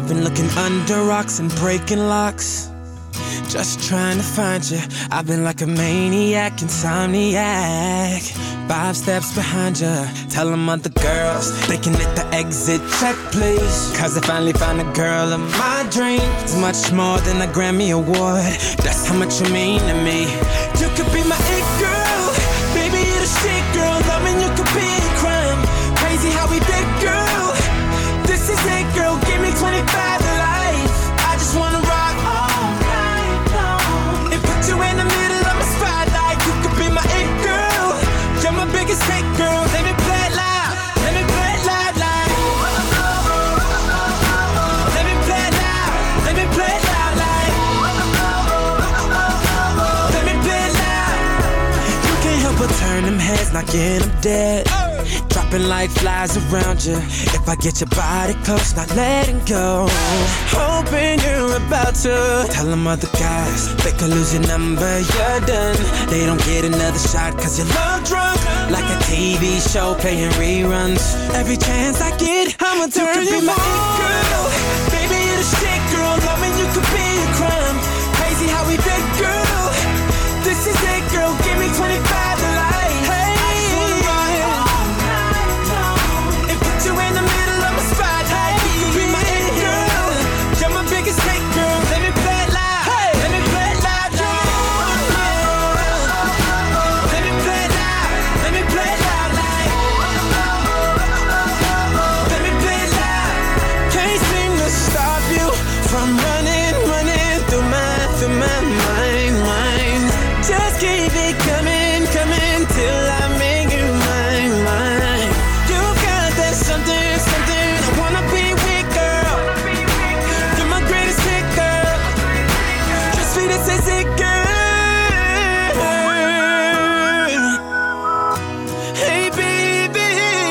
I've been looking under rocks and breaking locks, just trying to find you. I've been like a maniac, insomniac, 5 steps behind you. Tell them other girls they can hit the exit check, please. Cause I finally found a girl of my dreams. Much more than a Grammy award, that's how much you mean to me. You could be my it girl, baby, you're the shit girl. Loving you could be a crime. Crazy how we did, girl. This is it, girl, give me 25 to life. I just wanna rock all night long and put you in the middle of my spotlight. You could be my it girl, you're my biggest hit, girl. Let me play it loud, let me play it loud, like. Let me play it loud, let me play it loud, like. Let me play it loud. You can't help but turn them heads, knocking them dead. Dropping like flies around you. If I get your body close, not letting go. Hoping you're about to tell them other guys they could lose your number, you're done. They don't get another shot cause you're love drunk, like a TV show playing reruns. Every chance I get, I'ma turn you my it girl. Baby, you're the shit, girl. Loving you could be a crime. Crazy how we did, girl. This is it, girl. Give me 25 to life. Hey, you in the middle of my spotlight. You could be my it girl, you're my biggest hit, girl. Let me play it loud, hey. Let me play it loud, yeah. Let me play it loud, let me play it loud, like. Let me play it loud. Can't seem to stop you from running through my mind. Just keep it coming till I make you mine. Something, I wanna be with, girl. You're my greatest hit, girl. Just sweet as it, girl. Hey, baby,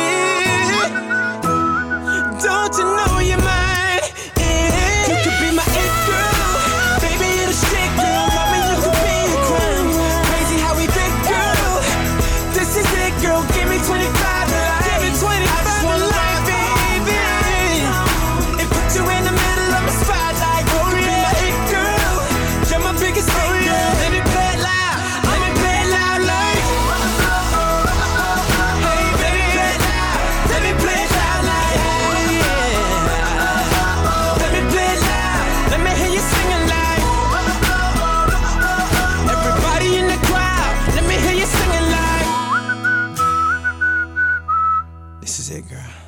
don't you know you're mine? Yeah. You could be my it girl. Baby, you're the shit, girl. Loving you could be a crime. Crazy how we did, girl. This is it, girl. Give me 25 to life. Give me 25. This is it, girl.